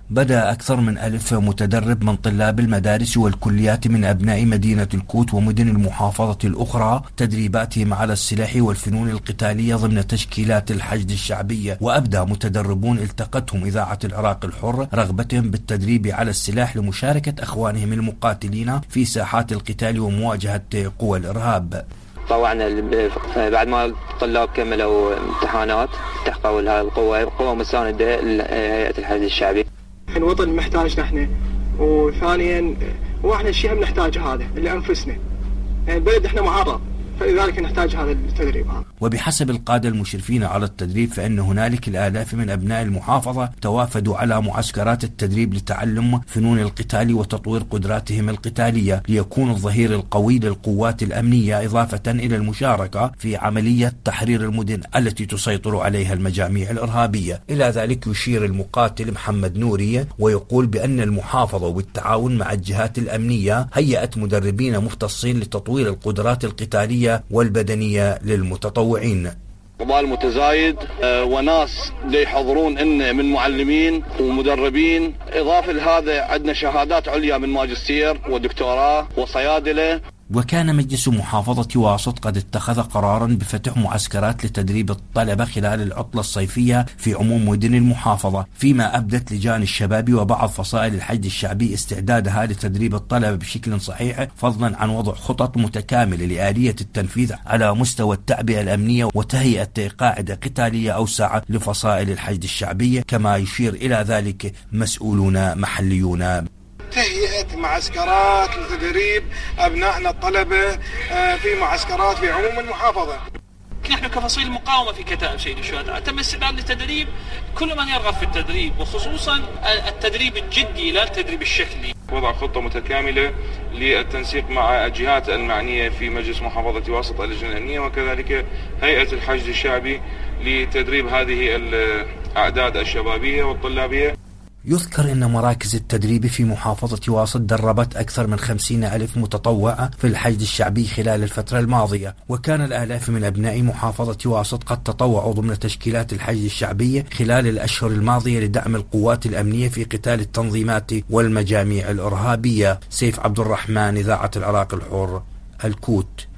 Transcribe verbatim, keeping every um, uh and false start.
بدأ أكثر من ألف متدرب من طلاب المدارس والكليات من أبناء مدينة الكوت ومدن المحافظة الأخرى تدريباتهم على السلاح والفنون القتالية ضمن تشكيلات الحشد الشعبية. وأبدى متدربون التقتهم إذاعة العراق الحر رغبتهم بالتدريب على السلاح لمشاركة أخوانهم المقاتلين في ساحات القتال ومواجهة قوى الإرهاب. طوعنا بعد ما الطلاب كملوا امتحانات تحققوا لهذه القوة قوة مساندة لهيئة الحشد الشعبي. الوطن محتاج نحن، وثانيا واحنا الشيء هم نحتاج هذا لأنفسنا، يعني البلد احنا معرض، فلذلك نحتاج هذا التدريب هذا. وبحسب القادة المشرفين على التدريب فإن هنالك الآلاف من أبناء المحافظة توافدوا على معسكرات التدريب لتعلم فنون القتال وتطوير قدراتهم القتالية ليكون الظهير القوي للقوات الأمنية، إضافة إلى المشاركة في عملية تحرير المدن التي تسيطر عليها المجاميع الإرهابية. إلى ذلك يشير المقاتل محمد نوري ويقول بأن المحافظة بالتعاون مع الجهات الأمنية هيأت مدربين مختصين لتطوير القدرات القتالية والبدنية للمتطوعين. إقبال متزايد وناس دي يحضرون إن من معلمين ومدربين، إضافة لهذا عندنا شهادات عليا من ماجستير ودكتوراه وصيادلة. وكان مجلس محافظة واسط قد اتخذ قرارا بفتح معسكرات لتدريب الطلبة خلال العطلة الصيفية في عموم مدن المحافظة، فيما أبدت لجان الشباب وبعض فصائل الحشد الشعبي استعدادها لتدريب الطلبة بشكل صحيح، فضلا عن وضع خطط متكاملة لآلية التنفيذ على مستوى التعبئة الأمنية وتهيئة قاعدة قتالية أوسع لفصائل الحشد الشعبي، كما يشير إلى ذلك مسؤولون محليون. تهيئة معسكرات لتدريب أبنائنا الطلبة في معسكرات في عموم المحافظة. نحن كفصيل مقاومة في كتائب سيد الشهداء تم استعداد للتدريب كل من يرغب في التدريب، وخصوصا التدريب الجدي لا التدريب الشكلي. وضع خطة متكاملة للتنسيق مع الجهات المعنية في مجلس محافظة واسط اللجنة الأمنية وكذلك هيئة الحشد الشعبي لتدريب هذه الأعداد الشبابية والطلابية. يذكر أن مراكز التدريب في محافظة واسط دربت أكثر من خمسين ألف متطوع في الحشد الشعبي خلال الفترة الماضية، وكان الآلاف من أبناء محافظة واسط قد تطوعوا ضمن تشكيلات الحشد الشعبي خلال الأشهر الماضية لدعم القوات الأمنية في قتال التنظيمات والمجاميع الإرهابية. سيف عبد الرحمن، إذاعة العراق الحر، الكوت.